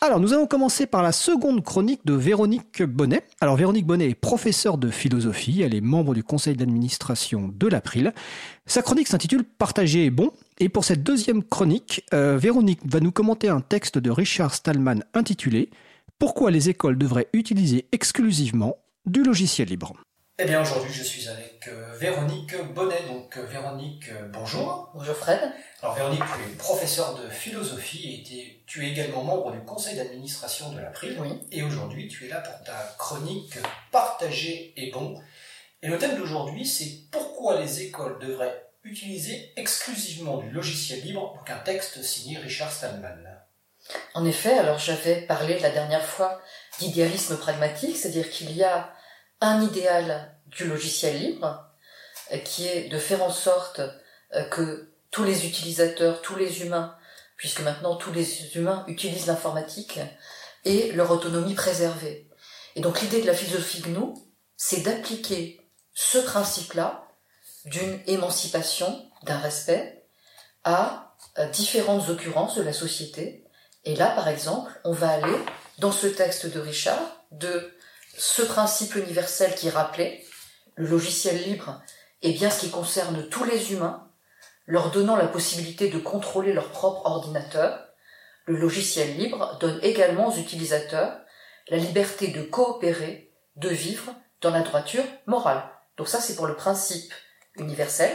Alors, nous allons commencer par la seconde chronique de Véronique Bonnet. Alors, Véronique Bonnet est professeure de philosophie. Elle est membre du conseil d'administration de l'April. Sa chronique s'intitule « Partager est bon ». Et pour cette deuxième chronique, Véronique va nous commenter un texte de Richard Stallman intitulé « Pourquoi les écoles devraient utiliser exclusivement du logiciel libre ». Eh bien, aujourd'hui, je suis avec Véronique Bonnet. Donc, Véronique, bonjour. Bonjour Fred. Alors, Véronique, tu es professeure de philosophie et tu es également membre du conseil d'administration de l'April. Oui. Et aujourd'hui, tu es là pour ta chronique « Partager est bon ». Et le thème d'aujourd'hui, c'est « Pourquoi les écoles devraient utiliser exclusivement du logiciel libre ?» Donc, un texte signé Richard Stallman. En effet, alors j'avais parlé la dernière fois d'idéalisme pragmatique, c'est-à-dire qu'il y a un idéal du logiciel libre qui est de faire en sorte que tous les utilisateurs, tous les humains, puisque maintenant tous les humains utilisent l'informatique, aient leur autonomie préservée. Et donc l'idée de la philosophie GNU, c'est d'appliquer ce principe-là d'une émancipation, d'un respect, à différentes occurrences de la société. Et là, par exemple, on va aller, dans ce texte de Richard, de ce principe universel qui est rappelé, le logiciel libre est bien ce qui concerne tous les humains, leur donnant la possibilité de contrôler leur propre ordinateur. Le logiciel libre donne également aux utilisateurs la liberté de coopérer, de vivre dans la droiture morale. Donc ça, c'est pour le principe universel.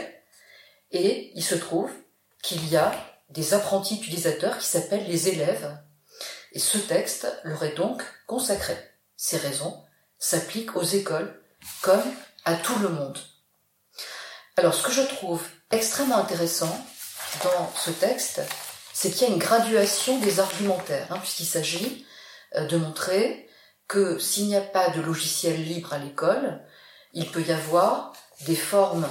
Et il se trouve qu'il y a des apprentis utilisateurs qui s'appellent les élèves. Et ce texte leur est donc consacré. Ces raisons s'appliquent aux écoles comme à tout le monde. Alors, ce que je trouve extrêmement intéressant dans ce texte, c'est qu'il y a une graduation des argumentaires, puisqu'il s'agit de montrer que s'il n'y a pas de logiciel libre à l'école, il peut y avoir des formes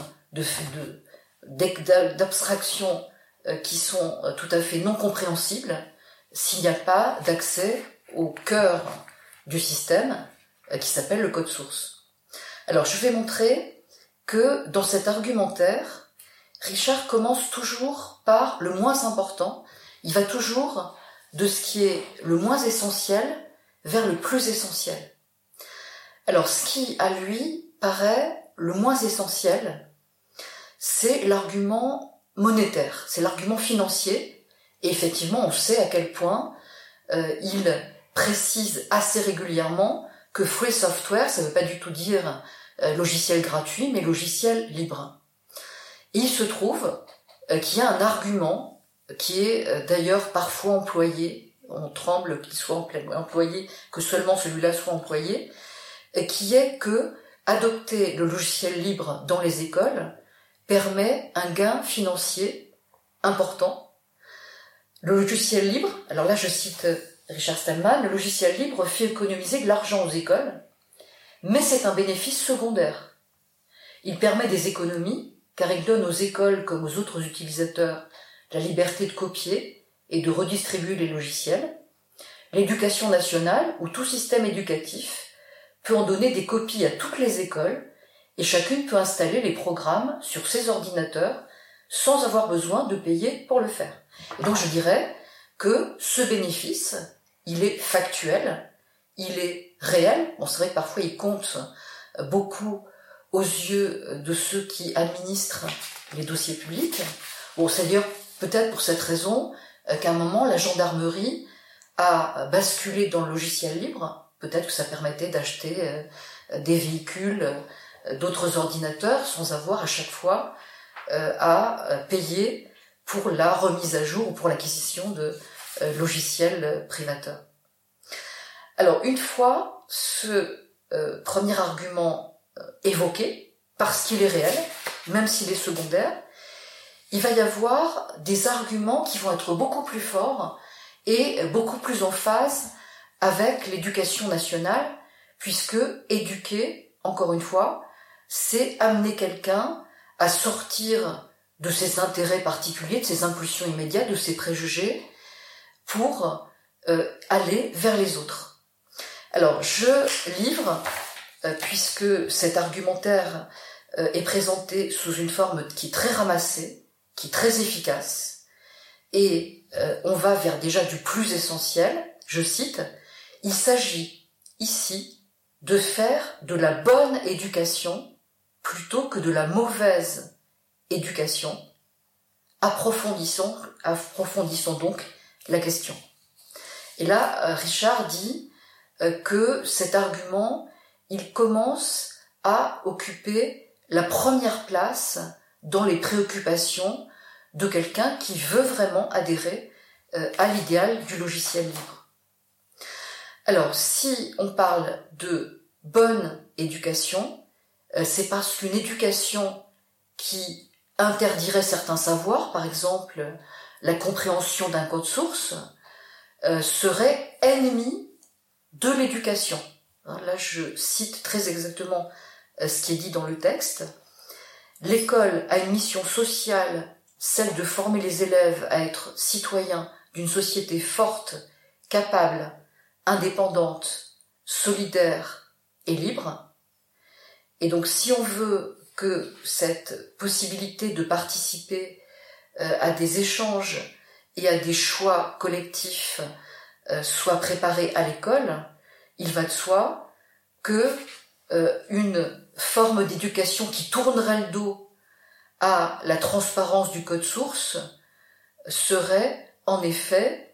d'abstraction qui sont tout à fait non compréhensibles s'il n'y a pas d'accès au cœur du système qui s'appelle le code source. Alors, je vais montrer que dans cet argumentaire, Richard commence toujours par le moins important. Il va toujours de ce qui est le moins essentiel vers le plus essentiel. Alors, ce qui, à lui, paraît le moins essentiel, c'est l'argument monétaire, c'est l'argument financier. Et effectivement, on sait à quel point il précise assez régulièrement que free software, ça ne veut pas du tout dire logiciel gratuit, mais logiciel libre. Et il se trouve qu'il y a un argument qui est d'ailleurs parfois employé, on tremble qu'il soit employé, que seulement celui-là soit employé, qui est que adopter le logiciel libre dans les écoles permet un gain financier important. Le logiciel libre, alors là je cite Richard Stallman, le logiciel libre fait économiser de l'argent aux écoles, mais c'est un bénéfice secondaire. Il permet des économies, car il donne aux écoles comme aux autres utilisateurs la liberté de copier et de redistribuer les logiciels. L'éducation nationale, ou tout système éducatif, peut en donner des copies à toutes les écoles, et chacune peut installer les programmes sur ses ordinateurs sans avoir besoin de payer pour le faire. Et donc je dirais que ce bénéfice, il est factuel, il est réel. Bon, c'est vrai que parfois il compte beaucoup aux yeux de ceux qui administrent les dossiers publics. Bon, c'est d'ailleurs peut-être pour cette raison qu'à un moment la gendarmerie a basculé dans le logiciel libre. Peut-être que ça permettait d'acheter des véhicules, d'autres ordinateurs, sans avoir à chaque fois à payer pour la remise à jour ou pour l'acquisition de logiciels privateurs. Alors, une fois ce premier argument évoqué, parce qu'il est réel, même s'il est secondaire, il va y avoir des arguments qui vont être beaucoup plus forts et beaucoup plus en phase avec l'éducation nationale, puisque éduquer, encore une fois, c'est amener quelqu'un à sortir de ses intérêts particuliers, de ses impulsions immédiates, de ses préjugés, pour aller vers les autres. Alors, je livre, puisque cet argumentaire est présenté sous une forme qui est très ramassée, qui est très efficace, et on va vers déjà du plus essentiel. Je cite, « Il s'agit ici de faire de la bonne éducation plutôt que de la mauvaise éducation. Approfondissons donc la question. » Et là, Richard dit que cet argument, il commence à occuper la première place dans les préoccupations de quelqu'un qui veut vraiment adhérer à l'idéal du logiciel libre. Alors, si on parle de bonne éducation, c'est parce qu'une éducation qui interdirait certains savoirs, par exemple la compréhension d'un code source, serait ennemie de l'éducation. Là, je cite très exactement ce qui est dit dans le texte. L'école a une mission sociale, celle de former les élèves à être citoyens d'une société forte, capable, indépendante, solidaire et libre. Et donc, si on veut que cette possibilité de participer à des échanges et à des choix collectifs soit préparée à l'école, il va de soi que une forme d'éducation qui tournerait le dos à la transparence du code source serait en effet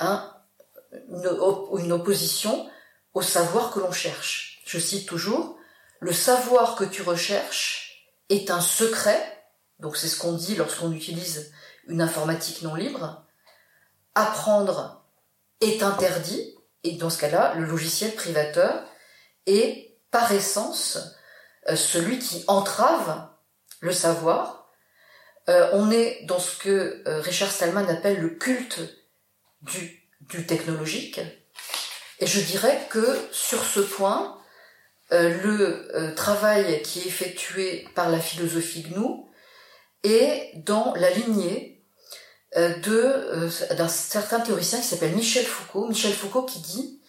une opposition au savoir que l'on cherche. Je cite toujours, « Le savoir que tu recherches est un secret », donc c'est ce qu'on dit lorsqu'on utilise une informatique non libre, « apprendre est interdit », et dans ce cas-là, le logiciel privateur est par essence celui qui entrave le savoir. On est dans ce que Richard Stallman appelle le culte du technologique. Et je dirais que sur ce point, le travail qui est effectué par la philosophie GNU est dans la lignée d'un certain théoricien qui s'appelle Michel Foucault qui dit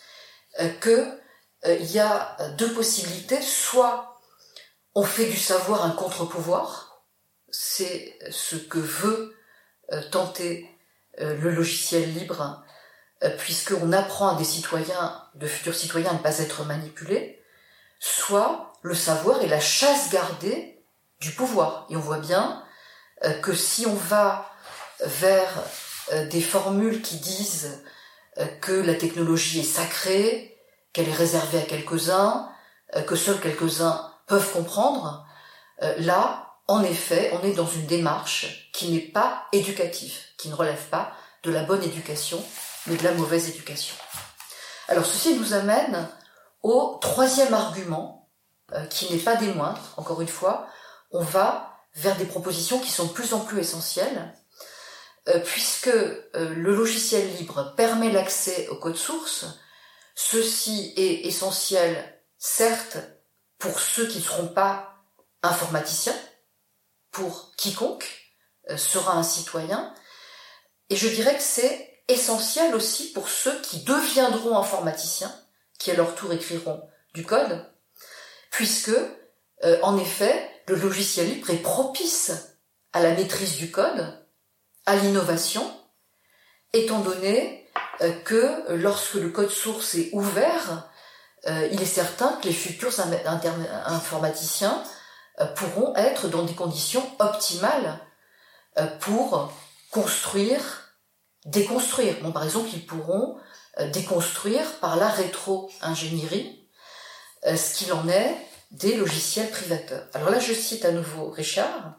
qu'il y a deux possibilités, soit on fait du savoir un contre-pouvoir, c'est ce que veut tenter le logiciel libre, puisqu'on apprend à des citoyens, de futurs citoyens, à ne pas être manipulés, soit le savoir est la chasse gardée du pouvoir. Et on voit bien que si on va vers des formules qui disent que la technologie est sacrée, qu'elle est réservée à quelques-uns, que seuls quelques-uns peuvent comprendre, là, en effet, on est dans une démarche qui n'est pas éducative, qui ne relève pas de la bonne éducation, mais de la mauvaise éducation. Alors, ceci nous amène au troisième argument, qui n'est pas des moindres. Encore une fois, on va vers des propositions qui sont de plus en plus essentielles, puisque le logiciel libre permet l'accès au code source. Ceci est essentiel, certes, pour ceux qui ne seront pas informaticiens, pour quiconque sera un citoyen, et je dirais que c'est essentiel aussi pour ceux qui deviendront informaticiens, qui à leur tour écriront du code, puisque, en effet, le logiciel libre est propice à la maîtrise du code, à l'innovation, étant donné que lorsque le code source est ouvert, il est certain que les futurs informaticiens pourront être dans des conditions optimales pour construire, déconstruire. Bon, par exemple, ils pourront déconstruire par la rétro-ingénierie ce qu'il en est des logiciels privateurs. Alors là, je cite à nouveau Richard.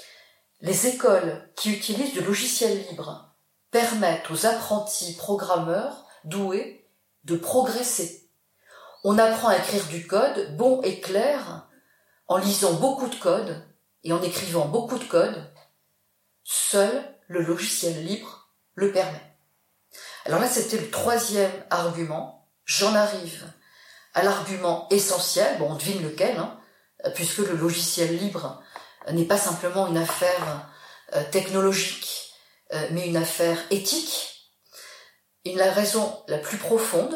Les écoles qui utilisent du logiciel libre permettent aux apprentis programmeurs doués de progresser. On apprend à écrire du code bon et clair en lisant beaucoup de code et en écrivant beaucoup de code. Seul le logiciel libre le permet. Alors là, c'était le troisième argument. J'en arrive à l'argument essentiel, bon, on devine lequel, puisque le logiciel libre n'est pas simplement une affaire technologique, mais une affaire éthique. Et la raison la plus profonde,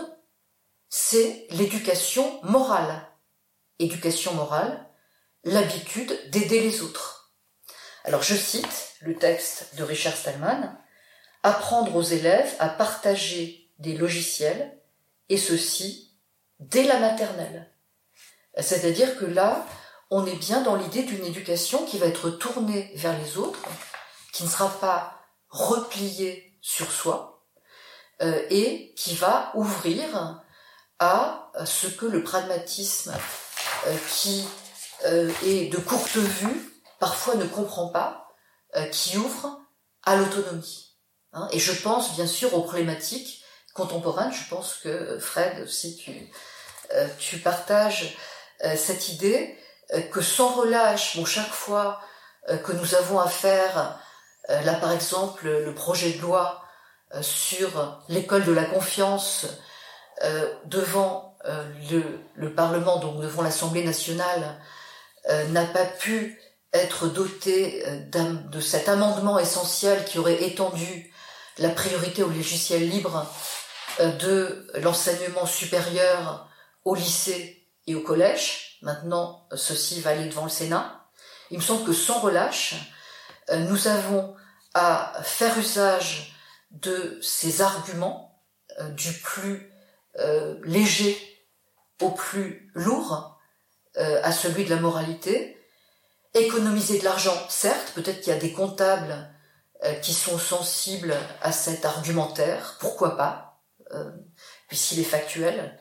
c'est l'éducation morale. Éducation morale, l'habitude d'aider les autres. Alors je cite le texte de Richard Stallman. « apprendre aux élèves à partager des logiciels, et ceci dès la maternelle. C'est-à-dire que là, on est bien dans l'idée d'une éducation qui va être tournée vers les autres, qui ne sera pas repliée sur soi, et qui va ouvrir à ce que le pragmatisme qui est de courte vue, parfois ne comprend pas, qui ouvre à l'autonomie. Et je pense bien sûr aux problématiques contemporaines. Je pense que Fred aussi tu partages cette idée que sans relâche, chaque fois que nous avons affaire, là par exemple le projet de loi sur l'école de la confiance devant le Parlement, donc devant l'Assemblée nationale, n'a pas pu être doté de cet amendement essentiel qui aurait étendu la priorité au logiciel libre de l'enseignement supérieur au lycée et au collège. Maintenant, ceci va aller devant le Sénat. Il me semble que sans relâche, nous avons à faire usage de ces arguments du plus léger au plus lourd, à celui de la moralité. Économiser de l'argent, certes, peut-être qu'il y a des comptables qui sont sensibles à cet argumentaire, pourquoi pas, puisqu'il est factuel.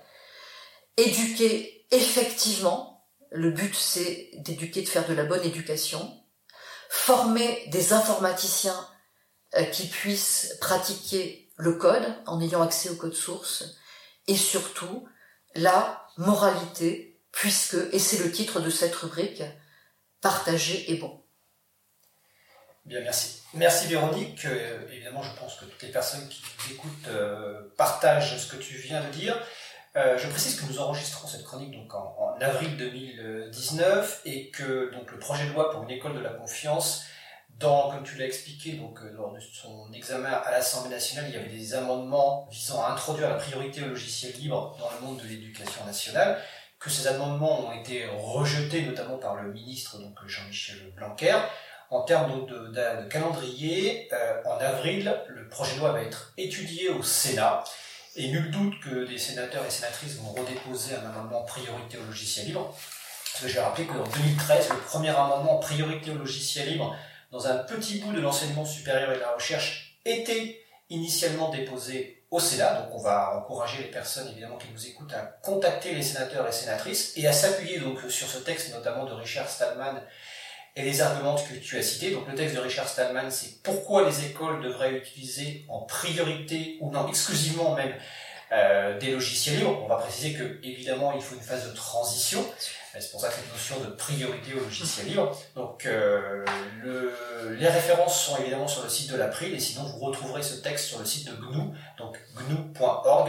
Éduquer effectivement, le but c'est d'éduquer, de faire de la bonne éducation. Former des informaticiens qui puissent pratiquer le code en ayant accès au code source, et surtout la moralité, puisque, et c'est le titre de cette rubrique, partager est bon. Bien, merci. Merci Véronique. Évidemment, je pense que toutes les personnes qui nous écoutent partagent ce que tu viens de dire. Je précise que nous enregistrons cette chronique donc en avril 2019 et que donc le projet de loi pour une école de la confiance, comme tu l'as expliqué, donc lors de son examen à l'Assemblée nationale, il y avait des amendements visant à introduire la priorité au logiciel libre dans le monde de l'éducation nationale, que ces amendements ont été rejetés notamment par le ministre donc Jean-Michel Blanquer. En termes de calendrier, en avril, le projet de loi va être étudié au Sénat. Et nul doute que des sénateurs et sénatrices vont redéposer un amendement priorité au logiciel libre. Parce que je vais rappeler qu'en 2013, le premier amendement priorité au logiciel libre dans un petit bout de l'enseignement supérieur et de la recherche était initialement déposé au Sénat. Donc on va encourager les personnes évidemment qui nous écoutent à contacter les sénateurs et sénatrices et à s'appuyer donc sur ce texte notamment de Richard Stallman et les arguments que tu as cités. Donc le texte de Richard Stallman, c'est pourquoi les écoles devraient utiliser en priorité, ou non, exclusivement même, des logiciels libres. On va préciser que évidemment il faut une phase de transition. C'est pour ça que cette notion de priorité au logiciel libre. Donc les références sont évidemment sur le site de l'April, et sinon vous retrouverez ce texte sur le site de GNU, donc gnu.org,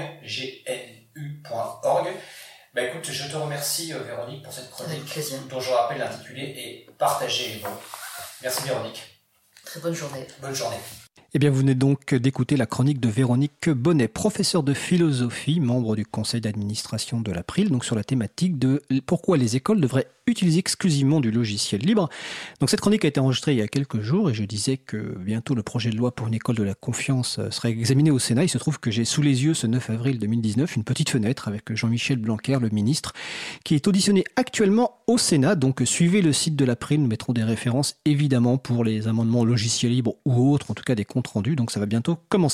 gnu.org. Écoute, je te remercie Véronique pour cette chronique dont je rappelle l'intitulé est « Partager est bon ». Merci Véronique. Très bonne journée. Bonne journée. Eh bien, vous venez donc d'écouter la chronique de Véronique Bonnet, professeure de philosophie, membre du conseil d'administration de l'April, donc sur la thématique de pourquoi les écoles devraient utiliser exclusivement du logiciel libre. Donc cette chronique a été enregistrée il y a quelques jours et je disais que bientôt le projet de loi pour une école de la confiance serait examiné au Sénat. Il se trouve que j'ai sous les yeux ce 9 avril 2019 une petite fenêtre avec Jean-Michel Blanquer, le ministre, qui est auditionné actuellement au Sénat. Donc suivez le site de l'April, nous mettrons des références évidemment pour les amendements logiciels libres ou autres, en tout cas des comptes rendus. Donc ça va bientôt commencer.